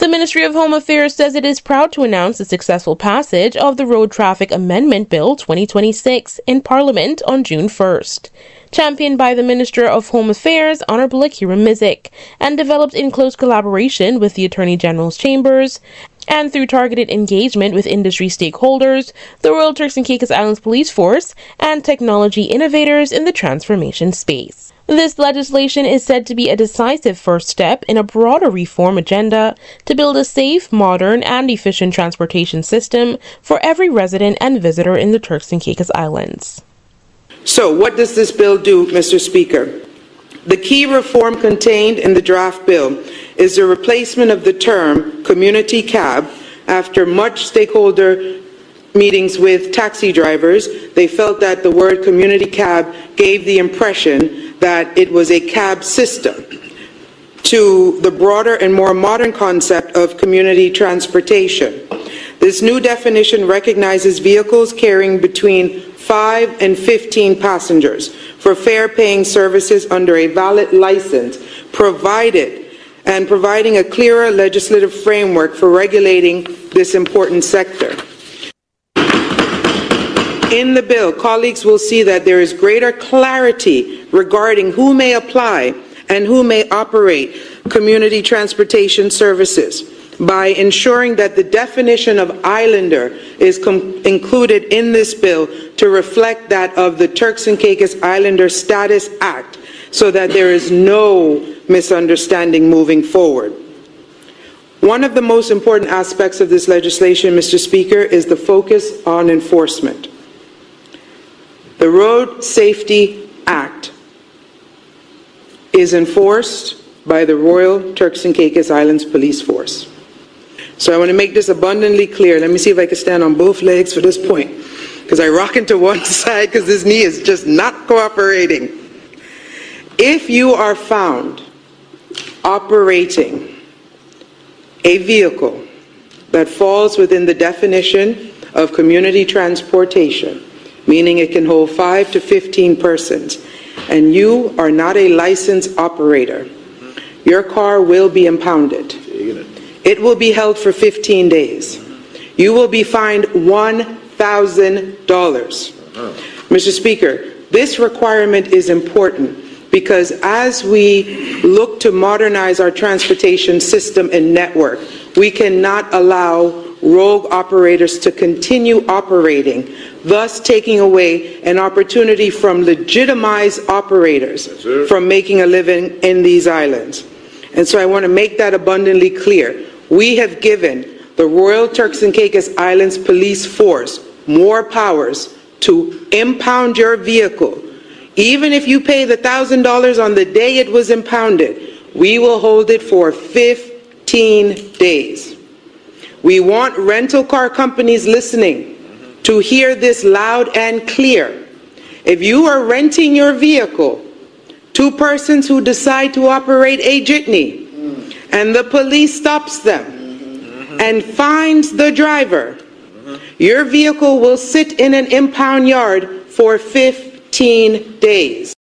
Ministry of Home Affairs says it is proud to announce the successful passage of the Road Traffic Amendment Bill 2026 in Parliament on June 1st. Championed by the Minister of Home Affairs, Honorable Akira Mizik, and developed in close collaboration with the Attorney General's Chambers, and through targeted engagement with industry stakeholders, the Royal Turks and Caicos Islands Police Force, and technology innovators in the transformation space. This legislation is said to be a decisive first step in a broader reform agenda to build a safe, modern, and efficient transportation system for every resident and visitor in the Turks and Caicos Islands. So, what does this bill do, Mr. Speaker? The key reform contained in the draft bill is the replacement of the term community cab. After much stakeholder meetings with taxi drivers, they felt that the word community cab gave the impression that it was a cab system, to the broader and more modern concept of community transportation. This new definition recognizes vehicles carrying between 5 and 15 passengers for fare-paying services under a valid license, providing a clearer legislative framework for regulating this important sector. In the bill, colleagues will see that there is greater clarity regarding who may apply and who may operate community transportation services by ensuring that the definition of islander is included in this bill to reflect that of the Turks and Caicos Islander Status Act, so that there is no misunderstanding moving forward. One of the most important aspects of this legislation, Mr. Speaker, is the focus on enforcement. The Road Safety Act is enforced by the Royal Turks and Caicos Islands Police Force. So I want to make this abundantly clear. Let me see if I can stand on both legs for this point, because I rock into one side because this knee is just not cooperating. If you are found operating a vehicle that falls within the definition of community transportation, meaning it can hold 5 to 15 persons, and you are not a licensed operator, your car will be impounded. It will be held for 15 days. You will be fined $1,000. Mr. Speaker, this requirement is important because as we look to modernize our transportation system and network, we cannot allow rogue operators to continue operating, thus taking away an opportunity from legitimized operators from making a living in these islands. And so I want to make that abundantly clear. We have given the Royal Turks and Caicos Islands Police Force more powers to impound your vehicle. Even if you pay the $1,000 on the day it was impounded, we will hold it for 15 days. We want rental car companies listening to hear this loud and clear. If you are renting your vehicle to persons who decide to operate a jitney, and the police stops them and finds the driver, your vehicle will sit in an impound yard for 15 days.